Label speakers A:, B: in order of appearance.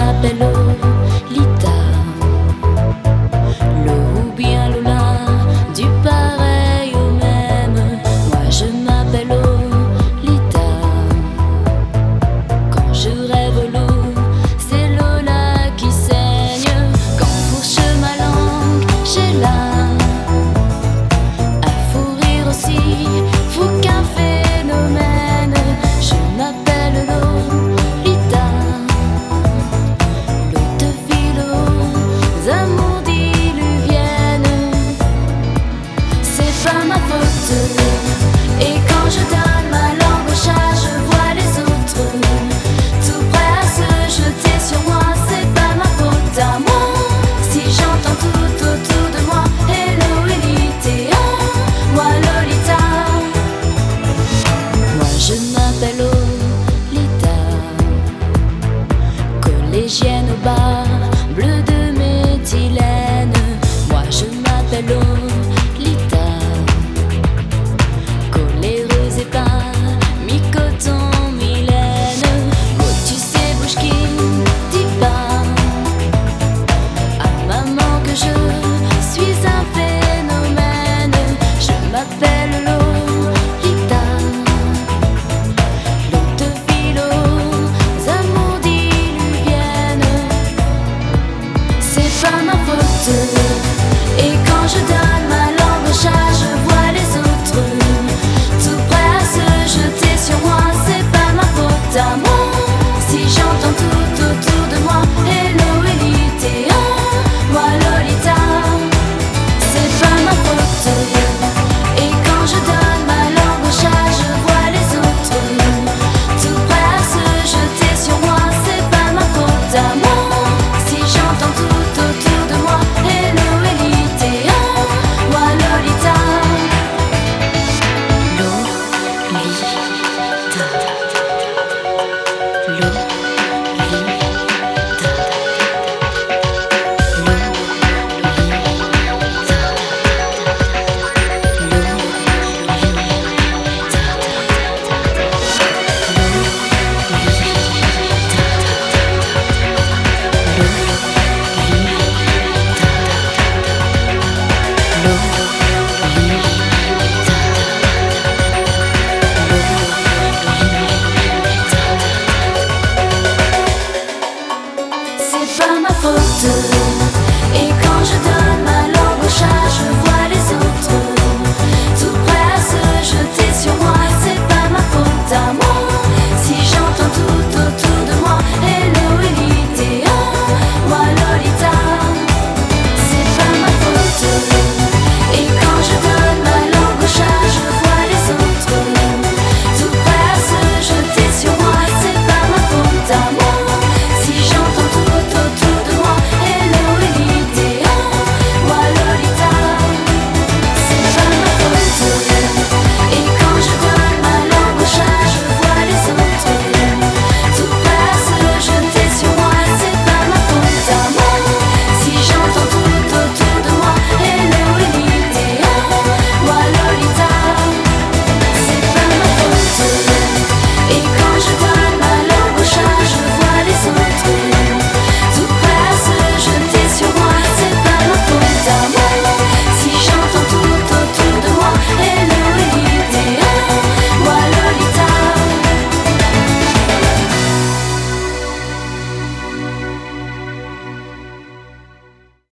A: m'appelle Lolita, Lo ou bien Lola, du pareil au même. Moi je m'appelle Lolita. Quand je rêve l'eau, c'est Lola qui saigne. Quand fourche ma langue, j'ai là un fou rire aussi, fou qu'un phénomène. Je m'appelle Lolita, l'eau de ville aux amours diluviennes. C'est pas ma faute. Et quand je donne ma langue au chat, je vois les autres tout prêts à se jeter sur moi. C'est pas ma faute à moi si j'entends tout autour de moi hello Elite, moi Lolita. Moi je m'appelle Lolita, collégienne au bar, bleu de méthylène. Moi je m'appelle Lolita, coléreuse et pas mi-coton, mi-laine. Oh tu sais bouge qui dit pas à maman que je suis un phénomène. Je m'appelle Lolita, l'eau de ville aux amours diluviennes. C'est pas ma faute. Et quand je donne ma langue au chat, je vois les autres tout prêts à se jeter sur moi. C'est pas ma faute à moi si j'entends tout autour de moi hello Elite, moi Lolita. C'est pas ma faute. Et quand je donne ma langue au chat, je vois les autres tout prêts à se jeter sur moi. C'est pas ma faute à moi si j'entends tout autour de moi hello Elite, moi Lolita. Lolita, Lolita.